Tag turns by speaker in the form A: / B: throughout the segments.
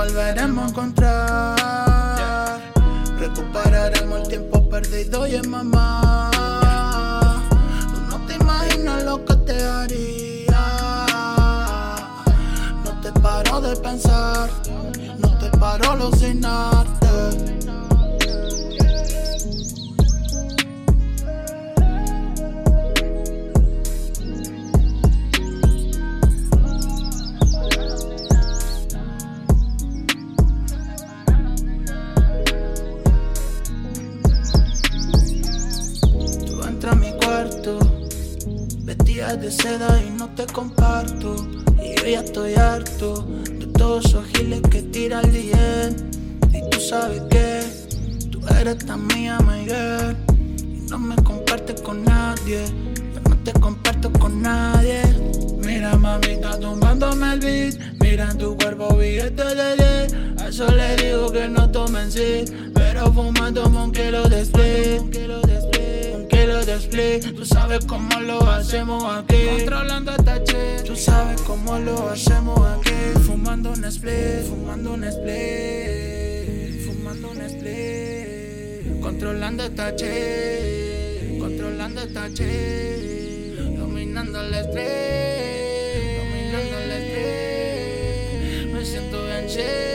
A: volveremos a encontrar. Recuperaremos el tiempo perdido y en mamá. Tú no te imaginas lo que te haría. No te paro de pensar, no te paro alucinarte. A mi cuarto, vestida de seda y no te comparto. Y yo ya estoy harto de todos esos giles que tira el DM. Y tú sabes que tú eres tan mía, my girl. Y no me compartes con nadie, yo no te comparto con nadie. Mira mamita tumbándome el beat, mira en tu cuerpo billete de 10. A eso le digo que no tomen sí, pero fumando un kilo de split. Tú sabes cómo lo hacemos aquí, controlando esta chick. Tú sabes cómo lo hacemos aquí, fumando un split, fumando un split, fumando un split, controlando esta chick, controlando esta chick, dominando el split, dominando el split. Me siento bien chill.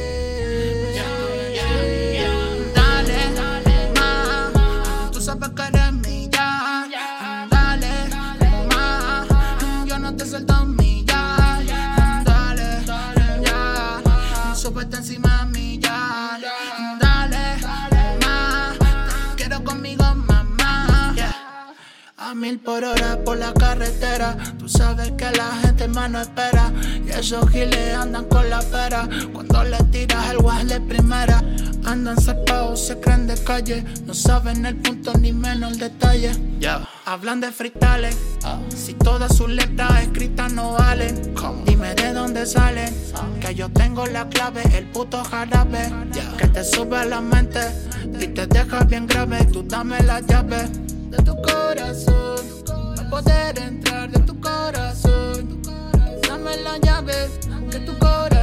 A: Súbete encima de mí ya, dale, más, quiero conmigo mamá, yeah. A 1000 por hora por la carretera, tú sabes que la gente más no espera. Y esos giles andan con la pera, cuando le tiras el guas de primera. Andan zarpados, se creen de calle, no saben el punto ni menos el detalle, yeah. Hablan de freestyles, si todas sus letras escritas no valen. Dime de dónde salen, que yo tengo la clave, el puto jarabe, yeah. Que te sube a la mente y te deja bien grave. Tú dame la llave de tu corazón, para poder entrar de tu corazón. Dame la llave de tu corazón.